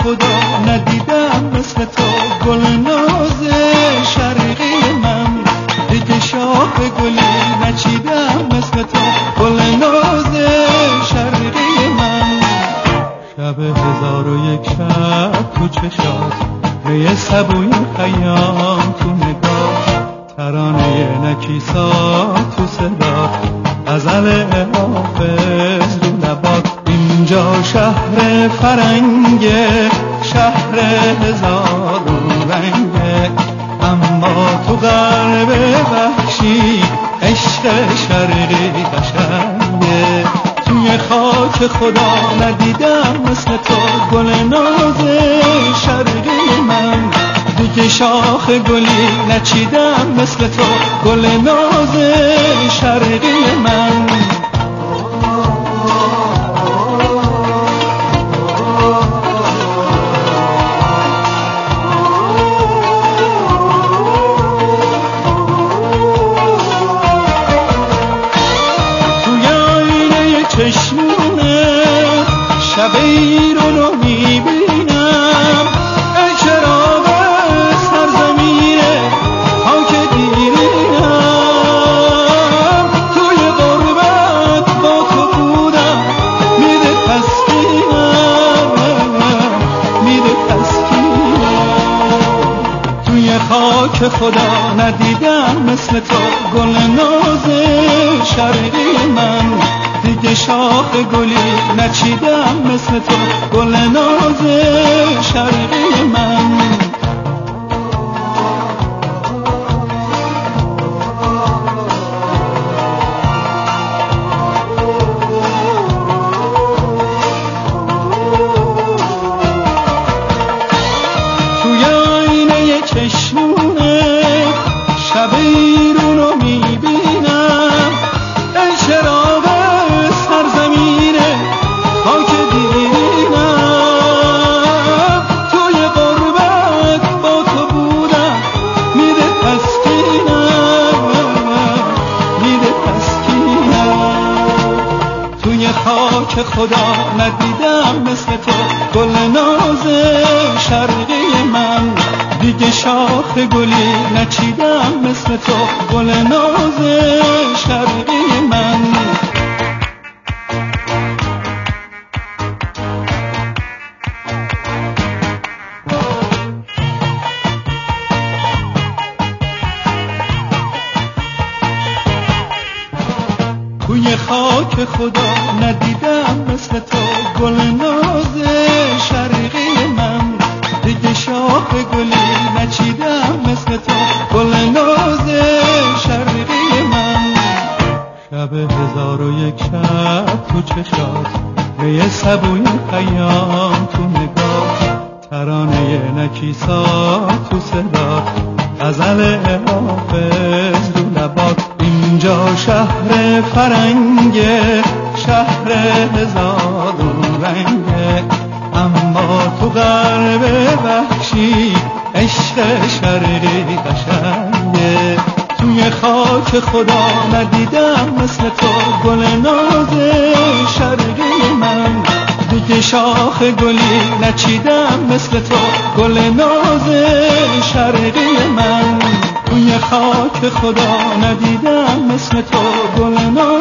خدا ندیدم مثل تو، گل ناز شرقی من، دیگه شاخ گلی نچیدم مثل تو، گل ناز شرقی من. شب 1001 شب تو چشات، می سبوی خیام تو نگاه، ترانه نکیسا تو صدا، غزل حافظ رو لبات. اینجا شهر فرنگه، شهر هزارون رنگه، اما تو غرب وحشی عشق شرقی قشنگه. توی خاک خدا ندیدم مثل تو، گل ناز شرقی من، دیگه شاخ گلی نچیدم مثل تو، گل ناز شرقی من. چشمونه شب ایرونو میبینم، ای چراغ سرزمینه خاک دیرینم. توی غربت با تو بودم، میده تسکینم، میده تسکینم. توی خاک خدا ندیدم مثل تو، گل ناز شرقی من، دیگه شاخ گلی نچیدم مثل تو، گل ناز شرقی من. توی آینه چشمونه شب ایرونو میبینم، ای چراغ سرزمینه خاک دیرینم. توی غربت با تو بودم، میده تسکینم، میده تسکینم. توی خاک خدا ندیدم مثل تو، گل ناز شرقی من، دیگه شاخ گلی نچیدم مثل تو، گل ناز شرقی من. توی خاک خدا ندیدم مثل تو، گل ناز شرقی من، دیگه شاخ گلی نچیدم مثل تو، گل ناز شرقی من. شب 1001 شب تو چشات، می سبوی خیام تو نگاه، ترانه نکیسا تو صدا، غزل حافظ رو لبات. اینجا شهر فرنگه، شهر هزارون رنگه، اما تو غرب وحشی عشق شرقی قشنگه. توی خاک خدا ندیدم مثل تو، گل ناز شرقی من، دیگه شاخ گلی نچیدم مثل تو، گل ناز شرقی من. توی خاک خدا ندیدم مثل تو، گل ناز